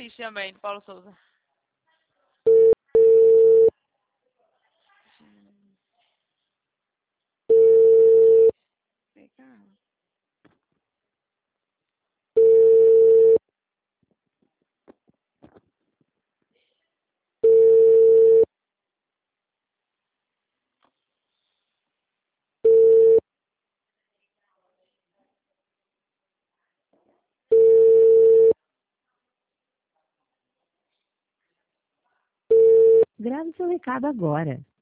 assiste também, do Paulo Souza. Grave seu recado agora.